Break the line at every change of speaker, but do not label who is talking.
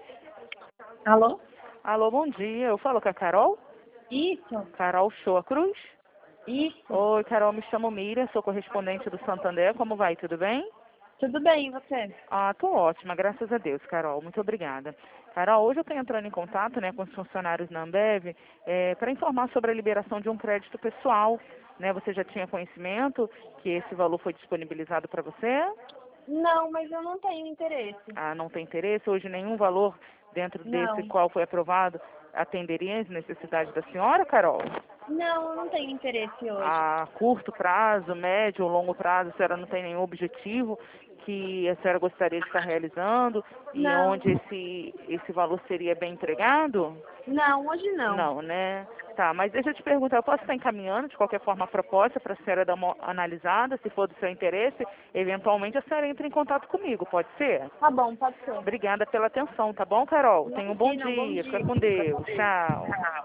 Alô?
Alô, bom dia. Eu falo com a Carol?
Isso,
Carol Shoa Cruz?
isso.
Oi, Carol, me chamo Miriam, sou correspondente do Santander. Como vai? Tudo bem?
Tudo bem, e você?
Ah, tô ótima, graças a Deus, Carol. Muito obrigada. Carol, hoje eu estou entrando em contato, né, com os funcionários da Ambev para informar sobre a liberação de um crédito pessoal. Né? Você já tinha conhecimento que esse valor foi disponibilizado para você?
Não, mas eu não tenho interesse.
Ah, não tem interesse? Hoje nenhum valor dentro desse
Não.
qual foi aprovado atenderia as necessidades da senhora, Carol?
Não, eu não tenho interesse hoje.
A curto prazo, médio ou longo prazo, a senhora não tem nenhum objetivo que a senhora gostaria de estar realizando e
Não,
onde esse valor seria bem empregado?
não, hoje não.
Não, né? Tá, mas deixa eu te perguntar, eu posso estar encaminhando de qualquer forma a proposta para a senhora dar uma analisada, se for do seu interesse, eventualmente a senhora entra em contato comigo, pode ser?
Tá bom, pode ser.
Obrigada pela atenção, tá bom, Carol? Tenha um bom
Imagina, um bom
dia, fica
dia.
com Deus, tchau.